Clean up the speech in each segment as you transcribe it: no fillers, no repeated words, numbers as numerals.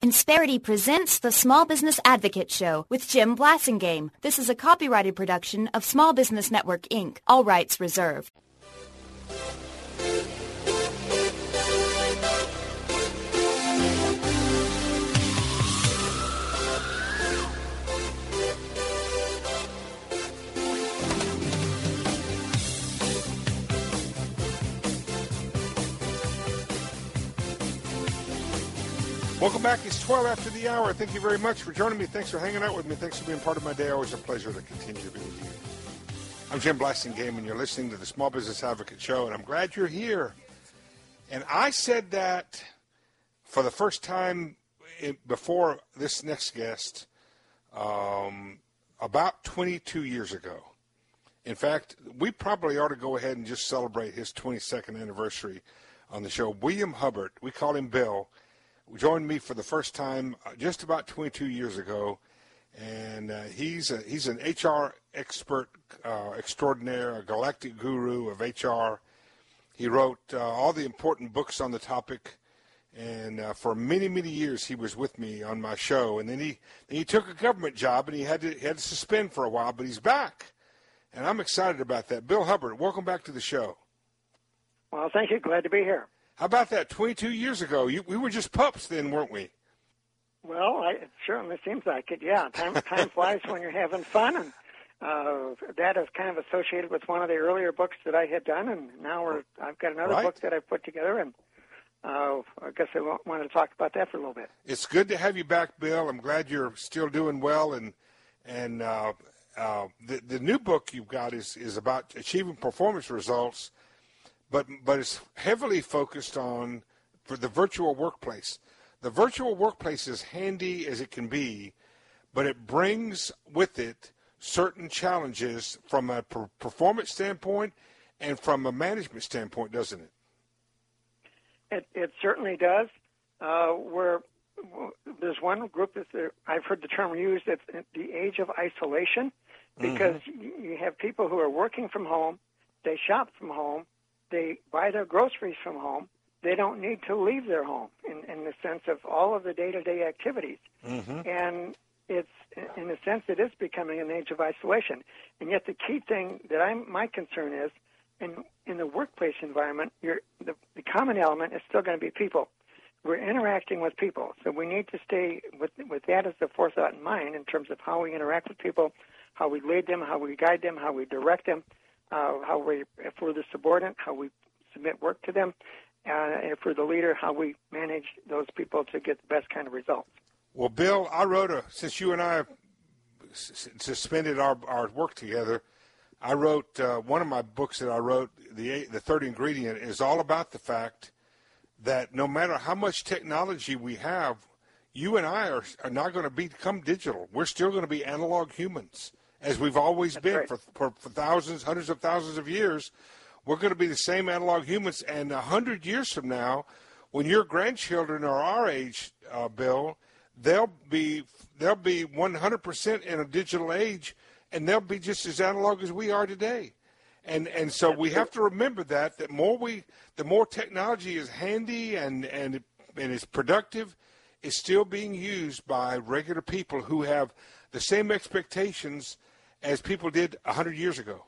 Insperity presents the Small Business Advocate Show with Jim Blasingame. This is a copyrighted production of Small Business Network, Inc., all rights reserved. Welcome back. It's 12 after the hour. Thank you very much for joining me. Thanks for hanging out with me. Thanks for being part of my day. Always a pleasure to continue to be with you. I'm Jim Blasingame, and you're listening to the Small Business Advocate Show, and I'm glad you're here. And I said that for the first time before this next guest about 22 years ago. In fact, we probably ought to go ahead and just celebrate his 22nd anniversary on the show. William Hubbard, we call him Bill, joined me for the first time just about 22 years ago, and he's an HR expert extraordinaire, a galactic guru of HR. He wrote all the important books on the topic, and for many, many years he was with me on my show. And then he took a government job, and he had to suspend for a while, but he's back, and I'm excited about that. Bill Hubbard, welcome back to the show. Well, thank you. Glad to be here. How about that? 22 years ago, we were just pups then, weren't we? Well, it certainly seems like it. Yeah, time flies when you're having fun, and that is kind of associated with one of the earlier books that I had done, and now I've got another book that I've put together, and I guess I want to talk about that for a little bit. It's good to have you back, Bill. I'm glad you're still doing well, and the new book you've got is about achieving performance results. But it's heavily focused on for the virtual workplace. The virtual workplace is handy as it can be, but it brings with it certain challenges from a performance standpoint and from a management standpoint, doesn't it? It certainly does. There's one group that I've heard the term used, it's the age of isolation, because you have people who are working from home, they shop from home, they buy their groceries from home. They don't need to leave their home in the sense of all of the day-to-day activities. And it's, in a sense, it is becoming an age of isolation. And yet the key thing that my concern is, in the workplace environment, the common element is still going to be people. We're interacting with people. So we need to stay with that as the forethought in mind in terms of how we interact with people, how we lead them, how we guide them, how we direct them. If we're the subordinate, how we submit work to them, if we're the leader, how we manage those people to get the best kind of results. Well, Bill, since you and I suspended our work together, I wrote one of my books that I wrote, The Third Ingredient, is all about the fact that no matter how much technology we have, you and I are not going to become digital. We're still going to be analog humans, as we've always been for thousands, hundreds of thousands of years. We're going to be the same analog humans, and 100 years from now, when your grandchildren are our age, Bill, they'll be 100% in a digital age, and they'll be just as analog as we are today. And so we have to remember that the more technology is handy and is productive, it's still being used by regular people who have the same expectations as people did 100 years ago.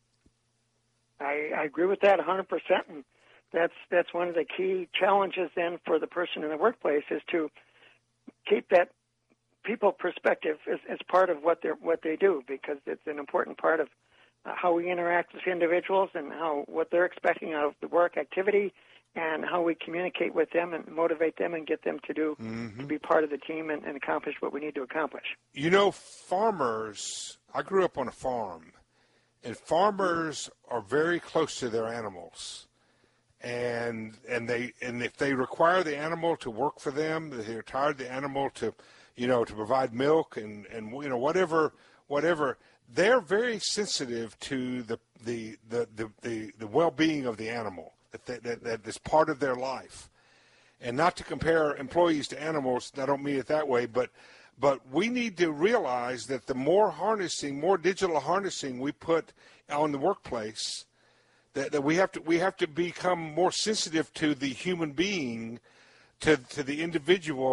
I agree with that 100%, and that's one of the key challenges then for the person in the workplace is to keep that people perspective as part of what they do, because it's an important part of how we interact with individuals and what they're expecting out of the work activity, and how we communicate with them and motivate them and get them to be part of the team and accomplish what we need to accomplish. You know, farmers, I grew up on a farm, and farmers are very close to their animals. And if they require the animal to work for them, they retire the animal to provide milk and whatever, they're very sensitive to the well-being of the animal. That is part of their life. And not to compare employees to animals, I don't mean it that way, but we need to realize that the more digital harnessing we put on the workplace, that we have to become more sensitive to the human being, to the individual,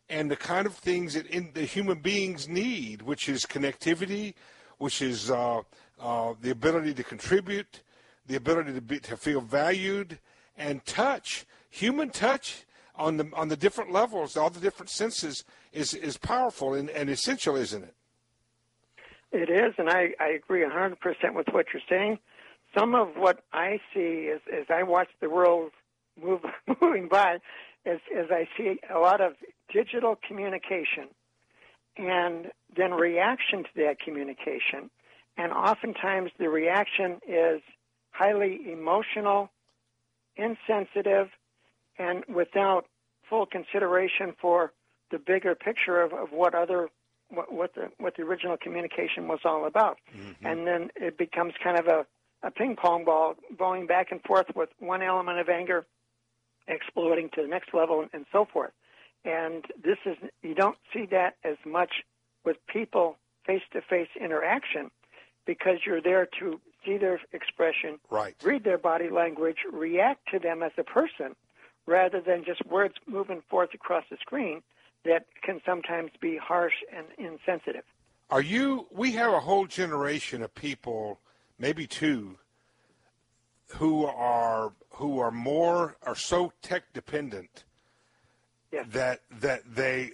and the kind of things that the human beings need, which is connectivity, which is the ability to contribute, the ability to feel valued, and touch. Human touch on the different levels, all the different senses, is powerful and essential, isn't it? It is, and I agree 100% with what you're saying. Some of what I see as I watch the world moving by is I see a lot of digital communication and then reaction to that communication. And oftentimes the reaction is highly emotional, insensitive, and without full consideration for the bigger picture of what the original communication was all about. Mm-hmm. And then it becomes kind of a ping pong ball going back and forth with one element of anger exploding to the next level and so forth. And you don't see that as much with people face-to-face interaction because you're there to see their expression, right, read their body language, react to them as a person, rather than just words moving forth across the screen that can sometimes be harsh and insensitive. We have a whole generation of people, maybe two, who are so tech dependent, yes, that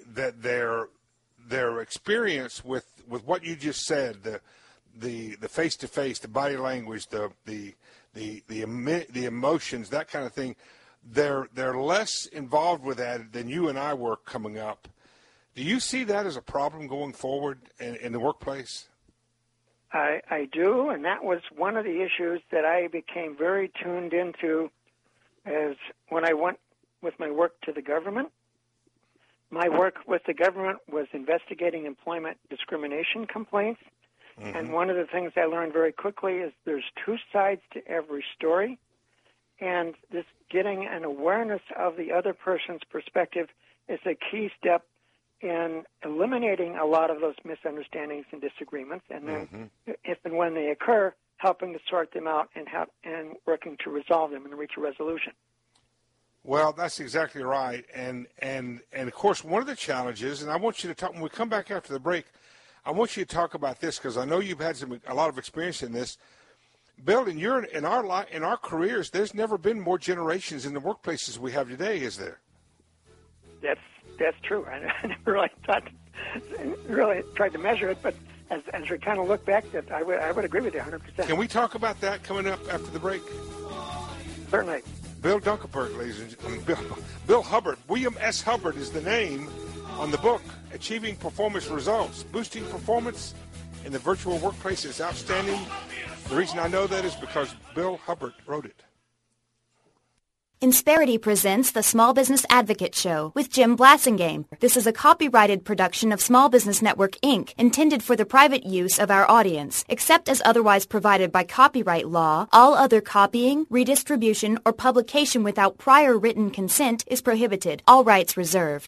their experience with what you just said, the face to face, the body language, the emotions, that kind of thing, they're less involved with that than you and I were coming up. Do you see that as a problem going forward in the workplace? I do, and that was one of the issues that I became very tuned into as when I went with my work to the government. My work with the government was investigating employment discrimination complaints, mm-hmm. and one of the things I learned very quickly is there's two sides to every story, and this getting an awareness of the other person's perspective is a key step in eliminating a lot of those misunderstandings and disagreements, and then, mm-hmm. if and when they occur, helping to sort them out and working to resolve them and reach a resolution. Well, that's exactly right, and of course, one of the challenges, and I want you to talk when we come back after the break, I want you to talk about this because I know you've had a lot of experience in this. Bill, in our careers, there's never been more generations in the workplaces we have today, is there? That's true. I never really tried to measure it, but as we kind of look back, I would agree with you 100%. Can we talk about that coming up after the break? Certainly. Bill Dunkelberg, ladies and gentlemen. Bill Hubbard. William S. Hubbard is the name on the book, Achieving Performance Results. Boosting performance in the virtual workplace is outstanding. The reason I know that is because Bill Hubbard wrote it. Insperity presents the Small Business Advocate Show with Jim Blasingame. This is a copyrighted production of Small Business Network, Inc., intended for the private use of our audience. Except as otherwise provided by copyright law, all other copying, redistribution, or publication without prior written consent is prohibited. All rights reserved.